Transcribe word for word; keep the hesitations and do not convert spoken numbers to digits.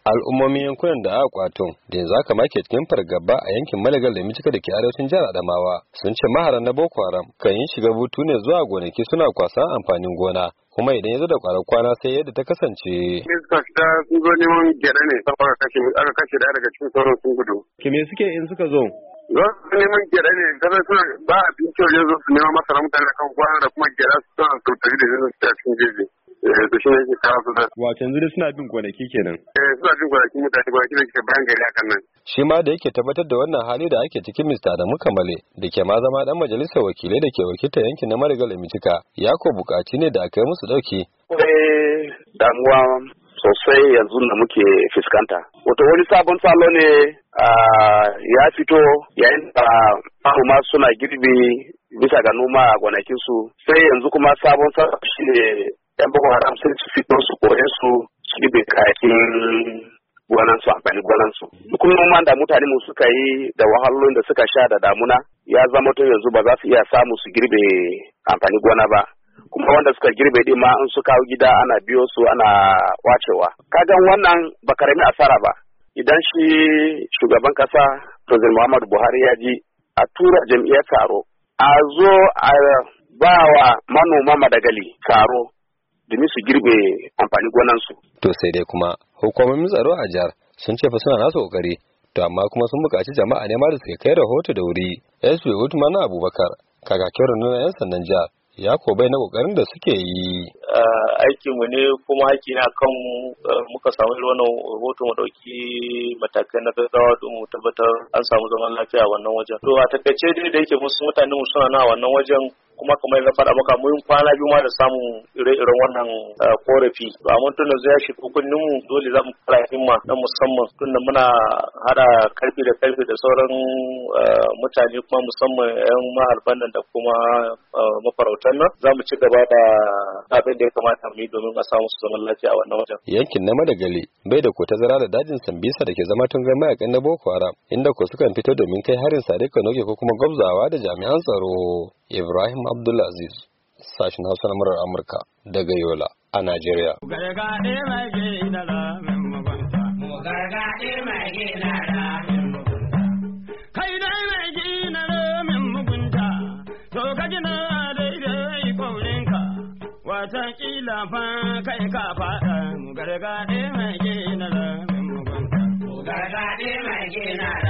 al'ummomin yankunan da aka kwato da yanzu aka make cikin fargaba a yankin Malegal da Mijika da ke arewacin jihar Adamawa sun ce maharan na Boko Haram kan yi shiga butu ne zuwa gonaki suna kwasan amfanin gona kuma idan ya zo da kwarar kwana sai yadda ta kasance. Suka fita sun zo neman gyada ne saboda kashe aka kashe da daga cikin sauran sun gudu. Ke me suke in suka zo? Za su neman gyada ne kada suna ba a binci wajen zo su neman masara mutane kan kwana da kuma gyada su suna sautari da zai su cikin jeji. da shi ne ke kawo su da. Wato yanzu dai suna bin gonaki kenan. Eh suna bin gonaki mutane gonaki da ke bayan gari hakan nan. Shi ma da yake tabbatar da wannan hali da ake cikin Mister Adamu Kamale da ke ma zama dan majalisar wakilai da ke wakiltar yankin na Marigal da Mijika ya ko bukaci ne da aka yi musu dauki. Eh damuwa sosai yanzu da muke fuskanta. Wato wani sabon salo ne ya fito yayin da manoma suna girbi bisa ga noma a gonakinsu sai yanzu kuma sabon salo shi ne yan Boko Haram sai su fito su kore su su girbe kayakin gwanansu amfani gwanansu. Duk noman da mutane mu suka yi da wahalolin da suka sha da damuna ya zama to yanzu ba za su iya samu su girbe amfani gona ba. Kuma wanda suka girbe din ma in su kawo gida ana biyo su ana wacewa. Kagan wannan ba karami asara ba. Idan shi shugaban kasa President Muhammadu Buhari ya ji a tura jam'iyyar taro a zo a ba wa manoma Madagali taro domin su girbe amfani gonansu. To sai dai kuma hukumomin tsaro a jihar sun ce fa suna nasu kokari to amma kuma sun buƙaci jama'a ne ma da suka kai rahoto da wuri. S P Utman Abubakar kakakin rundunar 'yan sandan jihar ya ko bai na kokarin da suke yi. Aikinmu ne kuma haƙƙi na kan muka samu wannan rahoto mu dauki matakai na gaggawa don mu tabbatar an samu zaman lafiya a wannan wajen. To a takaice dai da yake musu mutane mu suna na wannan wajen kuma kamar na faɗa maka mun kwana biyu ma da samun ire-iren wannan korafi. To amma tun da zai shi hukunin mu dole za mu fara himma na musamman tun da muna hada karfi da karfi da sauran mutane kuma musamman 'yan maharban nan da kuma mafarautan nan za mu ci gaba da abin da ya kamata mu yi domin a samu su zaman lafiya a wannan wajen. Yankin na Madagali bai da ko tazara da dajin Sambisa da ke zama tungar mayakan na Boko Haram inda ko sukan fito domin kai harin Sadiq Kanoke ko kuma gwabzawa da jami'an tsaro. Ibrahim Abdulaziz, sashen Hausa na murar Amurka daga Yola a Najeriya. Kai dai mai gina ramin mugunta, to ka gina daidai kaurinka, watakila fa kai ka faɗa mu gargaɗe mai gina ramin mugunta. Mu gargaɗe mai gina